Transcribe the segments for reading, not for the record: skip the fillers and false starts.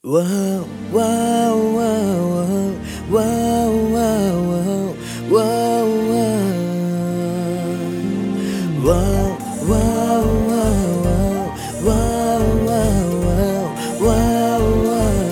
Wow, wow, wow, wow, wow, wow, wow, wow, wow, wow, wow, wow, wow, wow.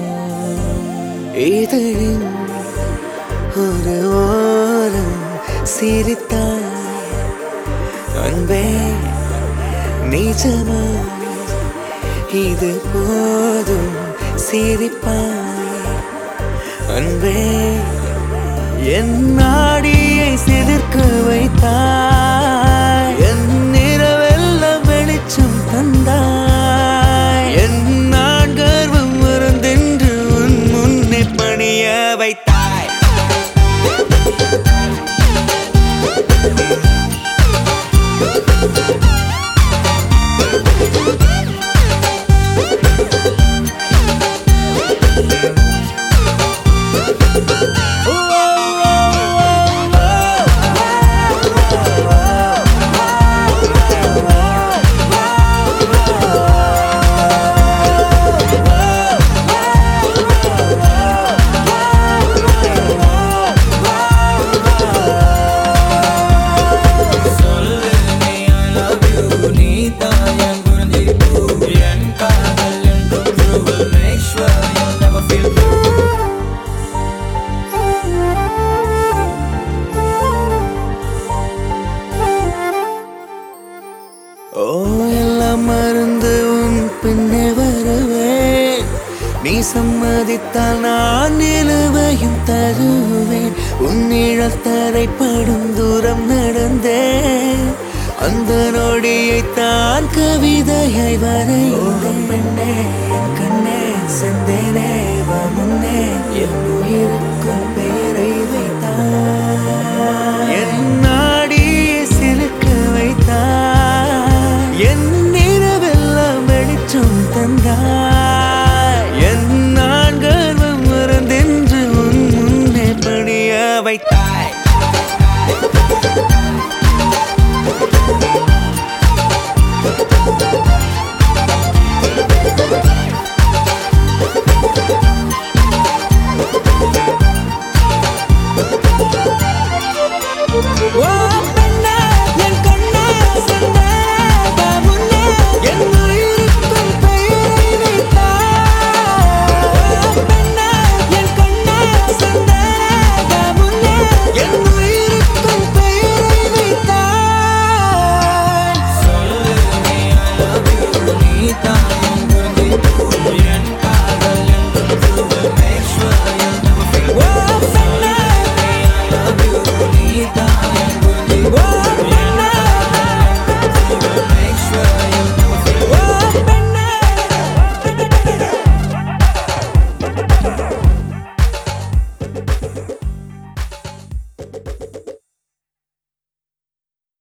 இதழின் ஒரு ஓரம் சிரித்தாய் அன்பே நிஜமா இது போதும் சிரிப்பாய் அன்பே என் நாடியை சிலிர்க்க வைத்தாய் என் நிறவெல்லாம் வெளிச்சம் தந்தாய் என் நான் கர்வம் மறந்தென்று உன் முன்னே பணிய வைத்தாய் எல்லாம் மறந்து உன் பின்னே வருவேன் நீ சம்மதித்தால் நான் நிலுவையும் தருவேன் உன் நிழல் தரைப்படும் தூரம் நடந்தேன் அந்த நொடியை தான் கவிதையாய் வரைந்தேன் பெண்ணே என் கண்ணே செந்தேனே வா முன்னே என் உயிருக்கும் பெயரை வைத்தாய் என் நாடியை சிலுக்க வைத்தாய் என் நிறவெல்லாம் வெளிச்சம் தந்தாய் என் நான் கர்வம் மறந்தென்று உன் முன்னே பணிய வைத்தாய்